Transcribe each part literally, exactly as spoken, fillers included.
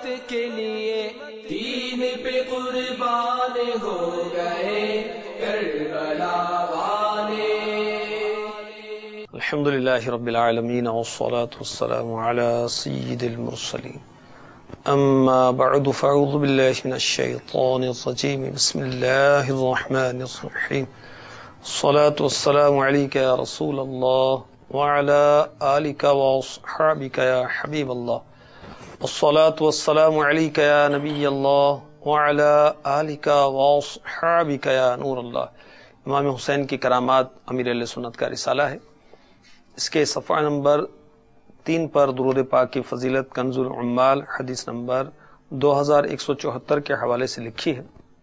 رحمت کے لیے دین پہ قربان ہو گئے کربلا والے. الحمد للہ رب العالمین والصلاة والسلام على سید المرسلین. اما بعد فاعوذ باللہ من الشیطان الرجیم. بسم اللہ الرحمن الرحیم. الصلاة والسلام علیک یا رسول اللہ وعلى آلک واصحابک یا حبیب اللہ. الصلاة والسلام علیک یا نبی اللہ وعلى آلک واصحابک یا نور اللہ. امام حسین کی کرامات امیر اہل سنت کا رسالہ ہے. اس کے صفحہ نمبر تین پر درود پاک کی فضیلت کنز العمال حدیث نمبر دو ہزار ایک سو چوہتر کے حوالے سے لکھی ہے.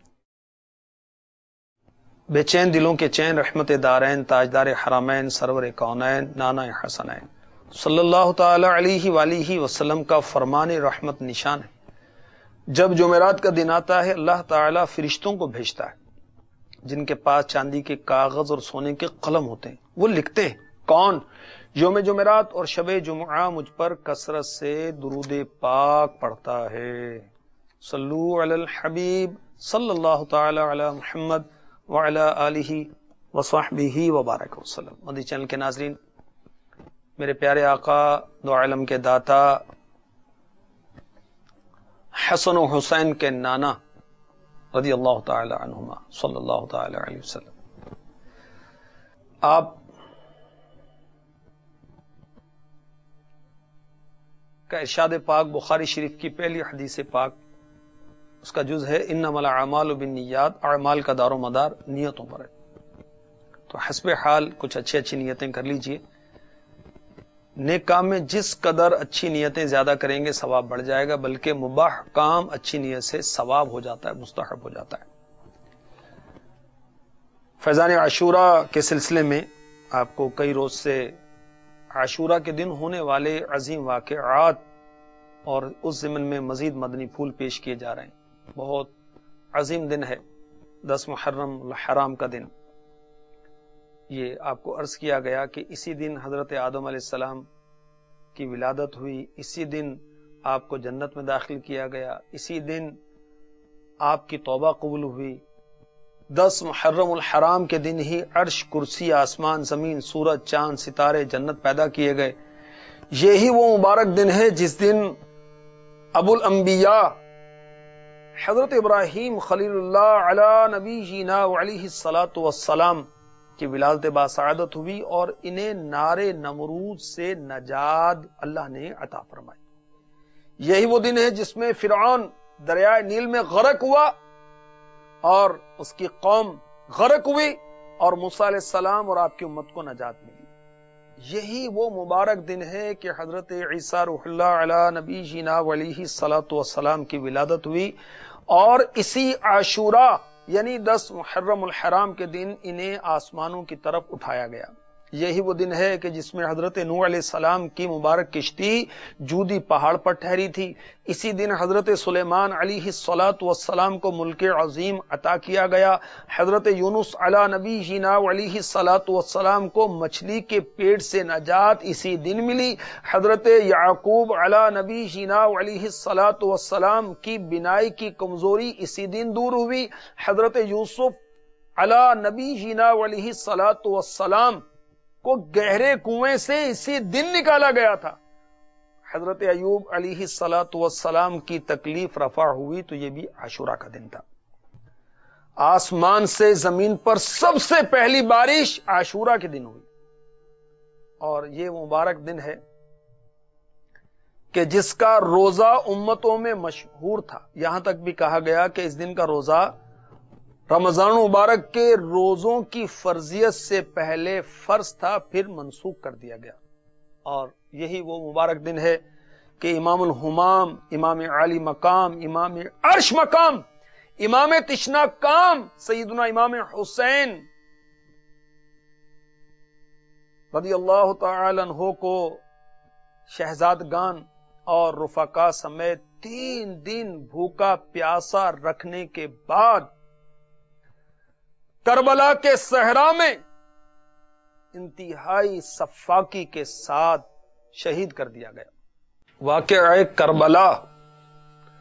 بے چین دلوں کے چین رحمت دارین تاجدار حرمین سرور کونین نانا حسنین صلی اللہ تعالی علیہ وآلہ وسلم کا فرمان رحمت نشان ہے. جب جمعرات کا دن آتا ہے اللہ تعالی فرشتوں کو بھیجتا ہے جن کے پاس چاندی کے کاغذ اور سونے کے قلم ہوتے ہیں. وہ لکھتے ہیں کون یوم جمعرات اور شب جمعہ مجھ پر کثرت سے درود پاک پڑھتا ہے. صلو علی الحبیب صلی اللہ تعالی علی محمد وعلی آلہ وصحبہ وبارک وسلم. مدنی چینل کے ناظرین، میرے پیارے آقا دو عالم کے داتا حسن و حسین کے نانا رضی اللہ تعالی عنہما صلی اللہ تعالی علیہ وسلم، آپ کا ارشاد پاک بخاری شریف کی پہلی حدیث پاک، اس کا جز ہے انما الاعمال بالنیات، اعمال کا دار و مدار نیتوں پر ہے. تو حسب حال کچھ اچھی اچھی نیتیں کر لیجئے. نیک کام میں جس قدر اچھی نیتیں زیادہ کریں گے ثواب بڑھ جائے گا، بلکہ مباح کام اچھی نیت سے ثواب ہو جاتا ہے، مستحب ہو جاتا ہے. فیضان عاشوراء کے سلسلے میں آپ کو کئی روز سے عاشوراء کے دن ہونے والے عظیم واقعات اور اس ضمن میں مزید مدنی پھول پیش کیے جا رہے ہیں. بہت عظیم دن ہے دس محرم الحرام کا دن. یہ آپ کو عرض کیا گیا کہ اسی دن حضرت آدم علیہ السلام کی ولادت ہوئی، اسی دن آپ کو جنت میں داخل کیا گیا، اسی دن آپ کی توبہ قبول ہوئی. دس محرم الحرام کے دن ہی عرش، کرسی، آسمان، زمین، سورج، چاند، ستارے، جنت پیدا کیے گئے. یہی وہ مبارک دن ہے جس دن ابو الانبیاء حضرت ابراہیم خلیل اللہ علی نبی جینا علیہ الصلاۃ والسلام کی ولادت باسعادت ہوئی اور انہیں نار نمرود سے نجات اللہ نے عطا فرمائی. یہی وہ دن ہے جس میں فرعون دریائے نیل میں غرق ہوا اور اس کی قوم غرق ہوئی اور موسیٰ علیہ السلام اور آپ کی امت کو نجات ملی. یہی وہ مبارک دن ہے کہ حضرت عیسیٰ روح اللہ علی نبی جینا علیہ الصلاۃ والسلام کی ولادت ہوئی، اور اسی عاشوراء یعنی دس محرم الحرام کے دن انہیں آسمانوں کی طرف اٹھایا گیا. یہی وہ دن ہے کہ جس میں حضرت نوح علیہ السلام کی مبارک کشتی جودی پہاڑ پر ٹھہری تھی. اسی دن حضرت سلیمان علیہ الصلاۃ والسلام کو ملک عظیم عطا کیا گیا. حضرت یونس علی نبی جینا علیہ الصلاۃ والسلام کو مچھلی کے پیٹ سے نجات اسی دن ملی. حضرت یعقوب علی نبی جینا علیہ الصلاۃ والسلام کی بینائی کی کمزوری اسی دن دور ہوئی. حضرت یوسف علی نبی جینا علیہ الصلاۃ والسلام کو گہرے کنویں سے اسی دن نکالا گیا تھا. حضرت ایوب علیہ الصلاۃ والسلام کی تکلیف رفع ہوئی تو یہ بھی عاشوراء کا دن تھا. آسمان سے زمین پر سب سے پہلی بارش عاشوراء کے دن ہوئی، اور یہ مبارک دن ہے کہ جس کا روزہ امتوں میں مشہور تھا. یہاں تک بھی کہا گیا کہ اس دن کا روزہ رمضان مبارک کے روزوں کی فرضیت سے پہلے فرض تھا، پھر منسوخ کر دیا گیا. اور یہی وہ مبارک دن ہے کہ امام الہمام، امام عالی مقام، امام عرش مقام، امام تشنا کام سیدنا امام حسین رضی اللہ تعالی عنہ کو شہزادگان اور رفقا سمیت تین دن بھوکا پیاسا رکھنے کے بعد کربلا کے صحرا میں انتہائی صفاقی کے ساتھ شہید کر دیا گیا. واقعہ کربلا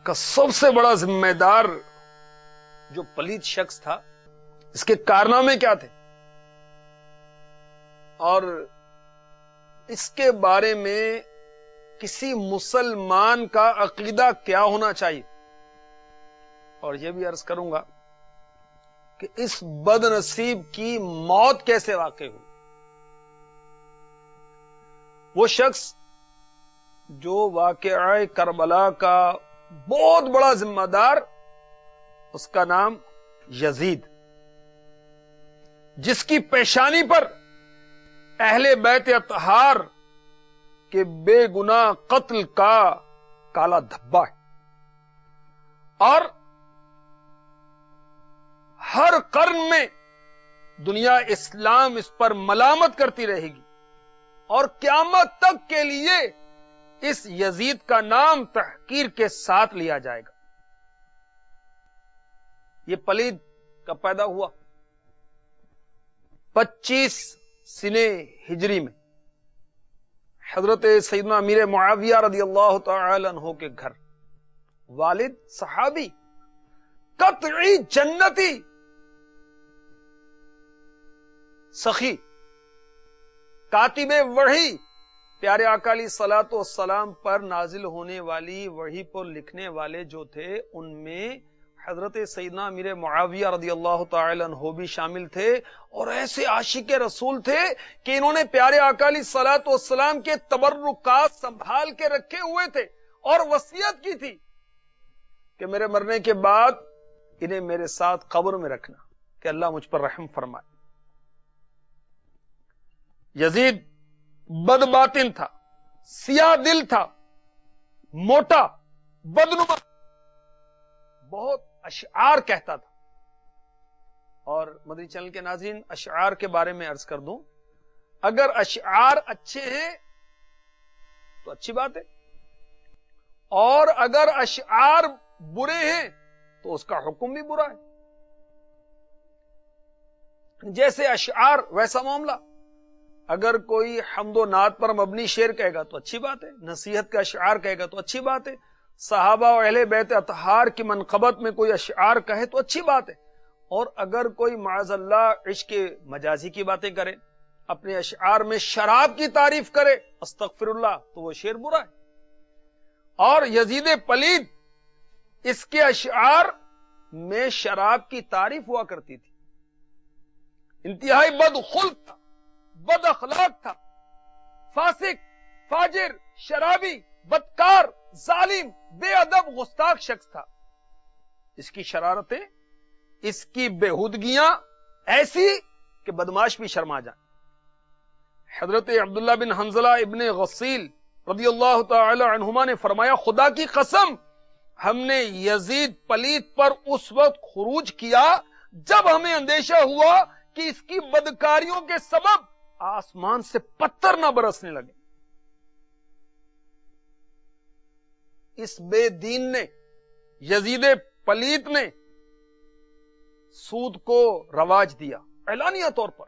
کا سب سے بڑا ذمہ دار جو پلید شخص تھا، اس کے کارنامے کیا تھے اور اس کے بارے میں کسی مسلمان کا عقیدہ کیا ہونا چاہیے، اور یہ بھی عرض کروں گا کہ اس بد نصیب کی موت کیسے واقع ہوئی۔ وہ شخص جو واقعہ کربلا کا بہت بڑا ذمہ دار، اس کا نام یزید، جس کی پیشانی پر اہل بیت اطہار کے بے گناہ قتل کا کالا دھبا ہے، اور ہر قرن میں دنیا اسلام اس پر ملامت کرتی رہے گی، اور قیامت تک کے لیے اس یزید کا نام تحقیر کے ساتھ لیا جائے گا۔ یہ پلید کب پیدا ہوا؟ پچیس سنے ہجری میں حضرت سیدنا امیر معاویہ رضی اللہ تعالی عنہ کے گھر۔ والد صحابی، قطعی جنتی، سخی، کاتب وحی، پیارے آقا علیہ الصلوۃ والسلام پر نازل ہونے والی وحی پر لکھنے والے جو تھے، ان میں حضرت سیدنا امیر معاویہ رضی اللہ تعالی عنہ بھی شامل تھے، اور ایسے عاشق رسول تھے کہ انہوں نے پیارے آقا علیہ الصلوۃ والسلام کے تبرکات سنبھال کے رکھے ہوئے تھے، اور وصیت کی تھی کہ میرے مرنے کے بعد انہیں میرے ساتھ قبر میں رکھنا کہ اللہ مجھ پر رحم فرمائے۔ یزید بد باطن تھا، سیاہ دل تھا، موٹا، بدنما، بہت اشعار کہتا تھا۔ اور مدنی چینل کے ناظرین، اشعار کے بارے میں عرض کر دوں، اگر اشعار اچھے ہیں تو اچھی بات ہے، اور اگر اشعار برے ہیں تو اس کا حکم بھی برا ہے۔ جیسے اشعار ویسا معاملہ، اگر کوئی حمد و نعت پر مبنی شعر کہے گا تو اچھی بات ہے، نصیحت کا اشعار کہے گا تو اچھی بات ہے، صحابہ و اہل بیت اطہار کی منقبت میں کوئی اشعار کہے تو اچھی بات ہے، اور اگر کوئی معاذ اللہ عشق مجازی کی باتیں کرے، اپنے اشعار میں شراب کی تعریف کرے، استغفر اللہ، تو وہ شعر برا ہے۔ اور یزید پلید، اس کے اشعار میں شراب کی تعریف ہوا کرتی تھی، انتہائی بد خلق تھا، بد اخلاق تھا، فاسق، فاجر، شرابی، بدکار، ظالم، بے ادب، گستاخ شخص تھا۔ اس کی شرارتیں، اس کی بےہودگیاں ایسی کہ بدماش بھی شرما جائیں۔ حضرت عبداللہ بن حنظلہ ابن غسیل رضی اللہ تعالی عنہما نے فرمایا، خدا کی قسم، ہم نے یزید پلید پر اس وقت خروج کیا جب ہمیں اندیشہ ہوا کہ اس کی بدکاریوں کے سبب آسمان سے پتھر نہ برسنے لگے۔ اس بے دین نے، یزید پلید نے سود کو رواج دیا اعلانیہ طور پر،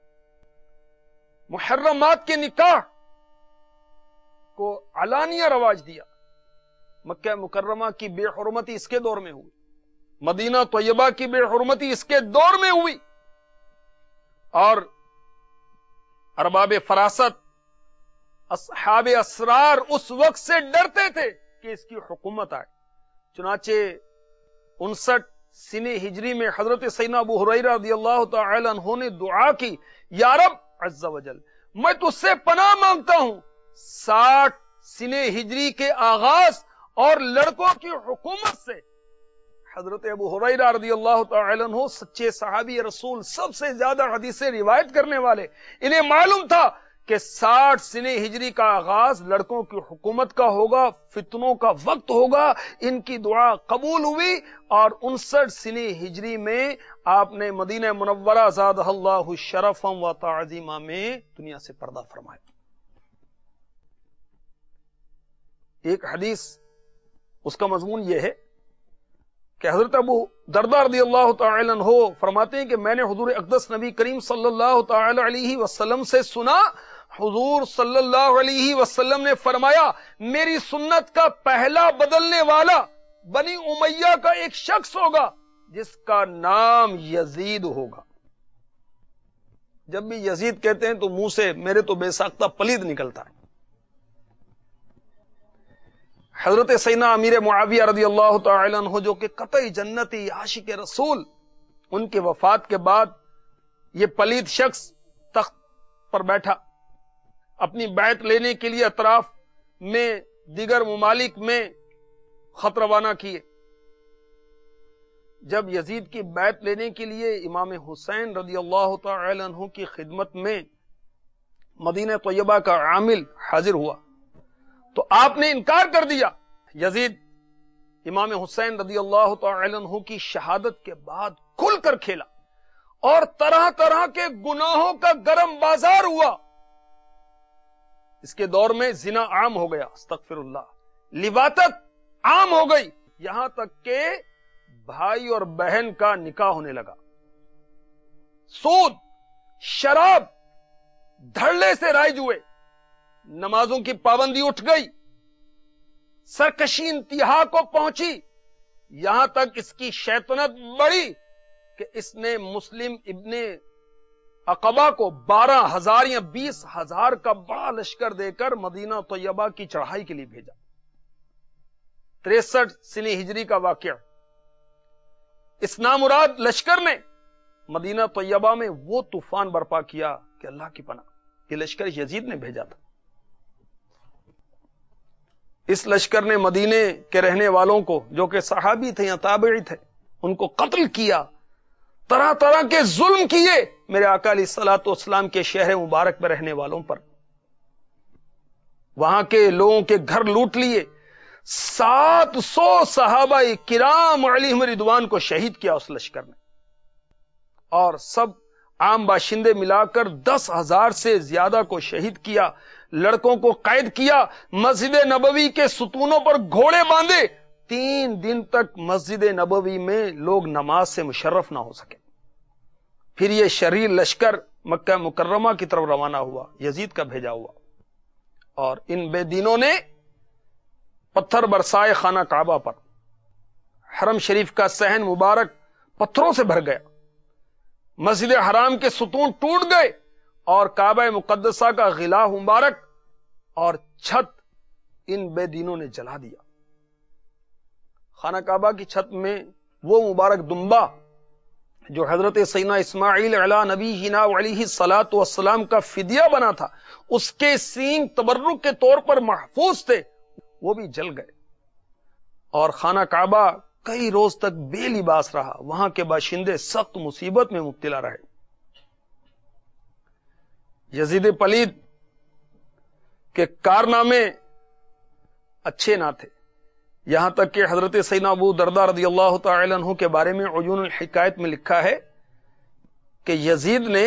محرمات کے نکاح کو علانیہ رواج دیا۔ مکہ مکرمہ کی بے حرمتی اس کے دور میں ہوئی، مدینہ طیبہ کی بے حرمتی اس کے دور میں ہوئی، اور ارباب فراست، اصحاب اسرار اس وقت سے ڈرتے تھے کہ اس کی حکومت آئے۔ چنانچہ انسٹھ سنے ہجری میں حضرت سیدنا ابو ہریرہ رضی اللہ تعالی عنہ نے دعا کی، یا رب عز و جل، میں تجھ سے پناہ مانگتا ہوں ساٹھ سنے ہجری کے آغاز اور لڑکوں کی حکومت سے۔ حضرت ابو ہریرہ رضی اللہ تعالی عنہ سچے صحابی رسول، سب سے زیادہ حدیثیں روایت کرنے والے، انہیں معلوم تھا کہ ساٹھ سنے ہجری کا آغاز لڑکوں کی حکومت کا ہوگا، فتنوں کا وقت ہوگا۔ ان کی دعا قبول ہوئی، اور انسٹھ سنے ہجری میں آپ نے مدینہ منورہ زادہ اللہ شرفا و تعظیما میں دنیا سے پردہ فرمایا۔ ایک حدیث، اس کا مضمون یہ ہے کہ حضرت ابو درداء رضی اللہ تعالی عنہ فرماتے ہیں کہ میں نے حضور اقدس نبی کریم صلی اللہ تعالی علیہ وسلم سے سنا، حضور صلی اللہ علیہ وسلم نے فرمایا، میری سنت کا پہلا بدلنے والا بنی امیہ کا ایک شخص ہوگا جس کا نام یزید ہوگا. جب بھی یزید کہتے ہیں تو منہ سے میرے تو بے ساختہ پلید نکلتا ہے. حضرت سیدنا امیر معاویہ رضی اللہ تعالی عنہ جو کہ قطعی جنتی عاشق رسول، ان کے وفات کے بعد یہ پلید شخص تخت پر بیٹھا، اپنی بیعت لینے کے لیے اطراف میں دیگر ممالک میں خط روانہ کیے. جب یزید کی بیعت لینے کے لیے امام حسین رضی اللہ تعالی عنہ کی خدمت میں مدینہ طیبہ کا عامل حاضر ہوا تو آپ نے انکار کر دیا. یزید امام حسین رضی اللہ تعالی عنہ کی شہادت کے بعد کھل کر کھیلا اور طرح طرح کے گناہوں کا گرم بازار ہوا. اس کے دور میں زنا عام ہو گیا، استغفر اللہ، لواطت عام ہو گئی، یہاں تک کہ بھائی اور بہن کا نکاح ہونے لگا. سود، شراب، دھڑلے سے رائج ہوئے، نمازوں کی پابندی اٹھ گئی، سرکشی انتہا کو پہنچی، یہاں تک اس کی شیطنت بڑھی کہ اس نے مسلم ابن عقبہ کو بارہ ہزار یا بیس ہزار کا بڑا لشکر دے کر مدینہ طیبہ کی چڑھائی کے لیے بھیجا. تریسٹھ سنی ہجری کا واقعہ. اس نامراد لشکر نے مدینہ طیبہ میں وہ طوفان برپا کیا کہ اللہ کی پناہ، یہ لشکر یزید نے بھیجا تھا. اس لشکر نے مدینے کے رہنے والوں کو جو کہ صحابی تھے یا تابعی تھے ان کو قتل کیا، طرح طرح کے ظلم کیے میرے آقا علیہ الصلوۃ والسلام کے شہر مبارک میں رہنے والوں پر. وہاں کے لوگوں کے گھر لوٹ لیے. سات سو صحابہ کرام علیہم رضوان کو شہید کیا اس لشکر نے، اور سب عام باشندے ملا کر دس ہزار سے زیادہ کو شہید کیا. لڑکوں کو قید کیا، مسجد نبوی کے ستونوں پر گھوڑے باندھے. تین دن تک مسجد نبوی میں لوگ نماز سے مشرف نہ ہو سکے. پھر یہ شریر لشکر مکہ مکرمہ کی طرف روانہ ہوا، یزید کا بھیجا ہوا، اور ان بے دینوں نے پتھر برسائے خانہ کعبہ پر. حرم شریف کا صحن مبارک پتھروں سے بھر گیا، مسجد حرام کے ستون ٹوٹ گئے، اور کعبہ مقدسہ کا غلاف مبارک اور چھت ان بے دینوں نے جلا دیا. خانہ کعبہ کی چھت میں وہ مبارک دمبا جو حضرت سیدنا اسماعیل علی نبینا علیہ الصلوۃ والسلام کا فدیہ بنا تھا، اس کے سینگ تبرک کے طور پر محفوظ تھے، وہ بھی جل گئے. اور خانہ کعبہ کئی روز تک بے لباس رہا. وہاں کے باشندے سخت مصیبت میں مبتلا رہے. یزید پلید کے کارنامے اچھے نہ تھے، یہاں تک کہ حضرت سیدنا ابو درداء رضی اللہ تعالی عنہ کے بارے میں عیون الحکایت میں لکھا ہے کہ یزید نے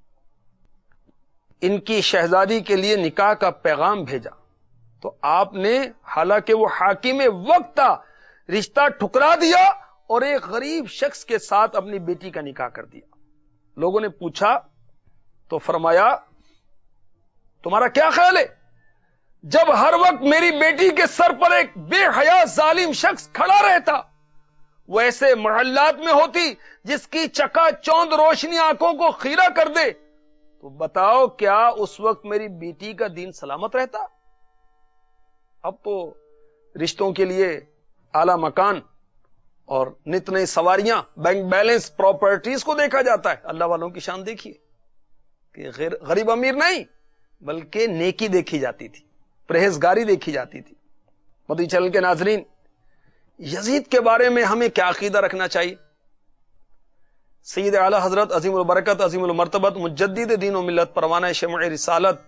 ان کی شہزادی کے لیے نکاح کا پیغام بھیجا تو آپ نے، حالانکہ وہ حاکم وقت تھا، رشتہ ٹھکرا دیا اور ایک غریب شخص کے ساتھ اپنی بیٹی کا نکاح کر دیا. لوگوں نے پوچھا تو فرمایا تمہارا کیا خیال ہے جب ہر وقت میری بیٹی کے سر پر ایک بے حیا ظالم شخص کھڑا رہتا، وہ ایسے محلات میں ہوتی جس کی چکا چوند روشنی آنکھوں کو خیرہ کر دے، تو بتاؤ کیا اس وقت میری بیٹی کا دین سلامت رہتا؟ اب تو رشتوں کے لیے اعلی مکان اور نت نئی سواریاں، بینک بیلنس، پراپرٹیز کو دیکھا جاتا ہے. اللہ والوں کی شان دیکھیے کہ غریب امیر نہیں بلکہ نیکی دیکھی جاتی تھی، پرہیزگاری دیکھی جاتی تھی. مدنی چینل کے ناظرین، یزید کے بارے میں ہمیں کیا عقیدہ رکھنا چاہیے؟ سید اعلی حضرت عظیم البرکت عظیم المرتبت مجدد دین و ملت پروانہ شمع رسالت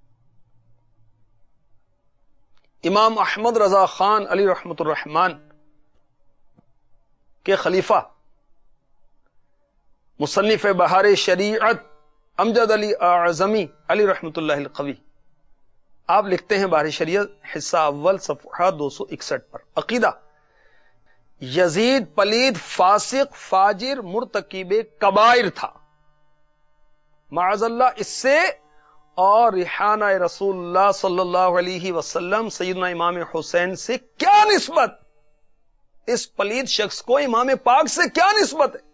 امام احمد رضا خان علی رحمت الرحمان کے خلیفہ مصنف بہار شریعت امجد علی اعظمی علی رحمت اللہ القوی، آپ لکھتے ہیں بہار شریعت حصہ اول صفحہ دو سو اکسٹھ پر، عقیدہ: یزید پلید، فاسق، فاجر، مرتکب کبائر تھا، معاذ اللہ اس سے، اور ریحانہ رسول اللہ صلی اللہ علیہ وسلم سیدنا امام حسین سے کیا نسبت؟ اس پلید شخص کو امام پاک سے کیا نسبت ہے؟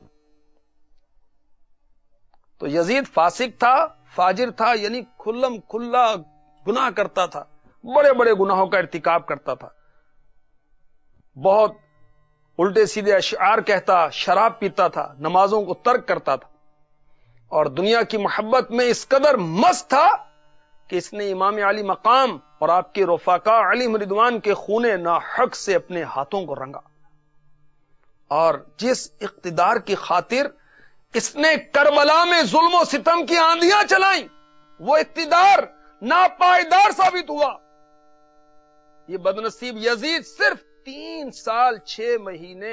تو یزید فاسق تھا، فاجر تھا، یعنی کھلم کھلا گناہ کرتا تھا، بڑے بڑے گناہوں کا ارتکاب کرتا تھا، بہت الٹے سیدھے اشعار کہتا، شراب پیتا تھا، نمازوں کو ترک کرتا تھا، اور دنیا کی محبت میں اس قدر مست تھا کہ اس نے امام علی مقام اور آپ کے رفقا علی رضوان کے خون ناحق سے اپنے ہاتھوں کو رنگا، اور جس اقتدار کی خاطر اس نے کربلا میں ظلم و ستم کی آندیاں چلائیں، وہ اقتدار ناپائیدار ثابت ہوا۔ یہ بدنصیب یزید صرف تین سال چھ مہینے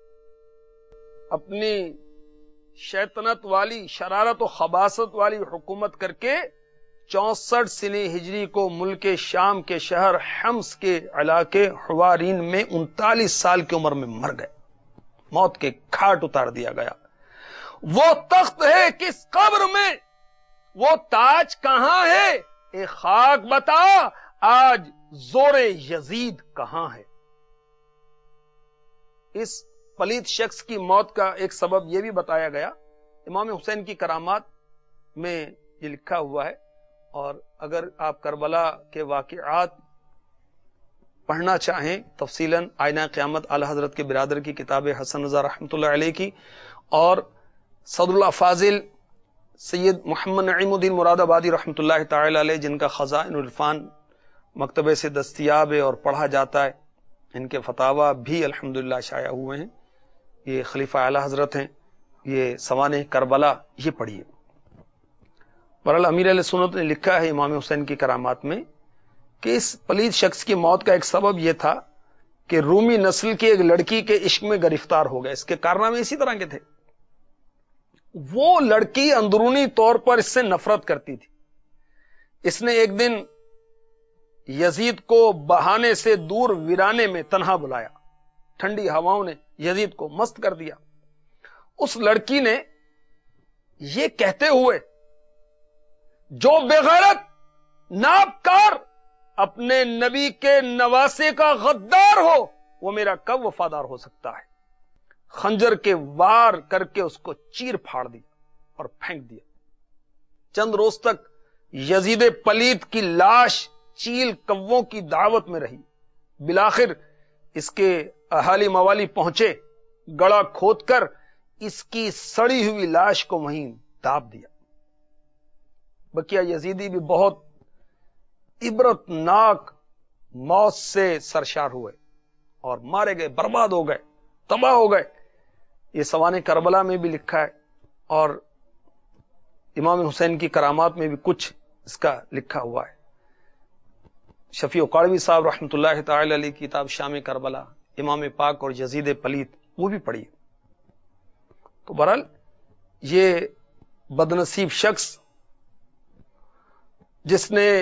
اپنی شیطنت والی، شرارت و خباثت والی حکومت کر کے چونسٹھ سنی ہجری کو ملک شام کے شہر حمص کے علاقے حوارین میں انتالیس سال کی عمر میں مر گئے، موت کے گھاٹ اتار دیا گیا۔ وہ تخت ہے کس قبر میں، وہ تاج کہاں ہے، اے خاک بتا آج زور یزید کہاں ہے۔ اس پلید شخص کی موت کا ایک سبب یہ بھی بتایا گیا، امام حسین کی کرامات میں یہ لکھا ہوا ہے، اور اگر آپ کربلا کے واقعات پڑھنا چاہیں تفصیلاً آئینہ قیامت اعلی حضرت کے برادر کی کتاب حسن رضا رحمۃ اللہ علیہ کی، اور صدر الافاضل سید محمد نعیم الدین مراد آبادی رحمۃ اللہ تعالی علیہ، جن کا خزائن العرفان مکتبے سے دستیاب ہے اور پڑھا جاتا ہے، ان کے فتاوا بھی الحمدللہ شائع ہوئے ہیں، یہ خلیفہ اعلی حضرت ہیں، یہ سوانح کربلا، یہ پڑھیے۔ بہرحال امیر علیہ سنت نے لکھا ہے امام حسین کی کرامات میں کہ اس پلید شخص کی موت کا ایک سبب یہ تھا کہ رومی نسل کی ایک لڑکی کے عشق میں گرفتار ہو گئے۔ اس کے کارنامے اسی طرح کے تھے۔ وہ لڑکی اندرونی طور پر اس سے نفرت کرتی تھی۔ اس نے ایک دن یزید کو بہانے سے دور ویرانے میں تنہا بلایا، ٹھنڈی ہواؤں نے یزید کو مست کر دیا۔ اس لڑکی نے یہ کہتے ہوئے جو بغیرت نابکار اپنے نبی کے نواسے کا غدار ہو وہ میرا کب وفادار ہو سکتا ہے، خنجر کے وار کر کے اس کو چیر پھاڑ دیا اور پھینک دیا۔ چند روز تک یزید پلید کی لاش چیل کووں کی دعوت میں رہی۔ بالآخر اس کے اہالی موالی پہنچے، گڑا کھود کر اس کی سڑی ہوئی لاش کو وہیں داب دیا۔ بقیہ یزیدی بھی بہت عبرت ناک موت سے سرشار ہوئے اور مارے گئے، برباد ہو گئے، تباہ ہو گئے۔ یہ سوانح کربلا میں بھی لکھا ہے، اور امام حسین کی کرامات میں بھی کچھ اس کا لکھا ہوا ہے۔ شفیع قاڑوی صاحب رحمۃ اللہ تعالی علیہ کی کتاب شام کربلا، امام پاک اور یزید پلید، وہ بھی پڑھیے۔ تو بہرحال یہ بدنصیب شخص جس نے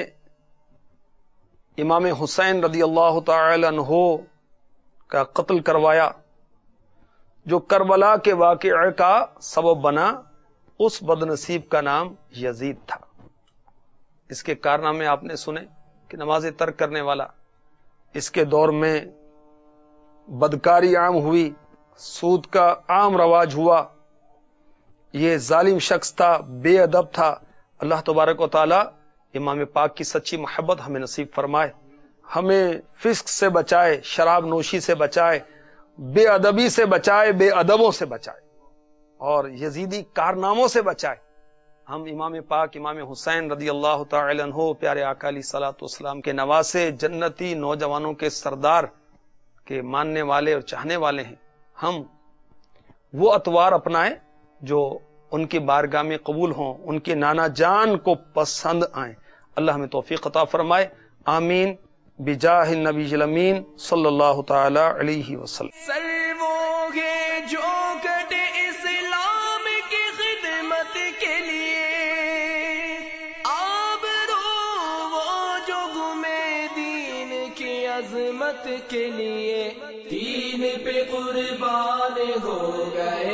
امام حسین رضی اللہ تعالی عنہ کا قتل کروایا، جو کربلا کے واقعے کا سبب بنا، اس بدنصیب کا نام یزید تھا۔ اس کے کارنامے آپ نے سنے کہ نماز ترک کرنے والا، اس کے دور میں بدکاری عام ہوئی، سود کا عام رواج ہوا، یہ ظالم شخص تھا، بے ادب تھا۔ اللہ تبارک و تعالی امام پاک کی سچی محبت ہمیں نصیب فرمائے، ہمیں فسق سے بچائے، شراب نوشی سے بچائے، بے ادبی سے بچائے، بے ادبوں سے بچائے، اور یزیدی کارناموں سے بچائے۔ ہم امام پاک امام حسین رضی اللہ تعالی عنہ، پیارے آقا علیہ الصلوۃ والسلام کے نواسے، جنتی نوجوانوں کے سردار کے ماننے والے اور چاہنے والے ہیں۔ ہم وہ اطوار اپنائیں جو ان کی بارگاہ میں قبول ہوں، ان کے نانا جان کو پسند آئیں۔ اللہ ہمیں توفیق عطا فرمائے، آمین، بجاہ النبی الامین صلی اللہ تعالی علیہ وسلم۔ سرو گے جو کٹے اسلام کی خدمت کے لیے، آبرو وہ جو گمے دین کی عظمت کے لیے، دین پہ قربان ہو گئے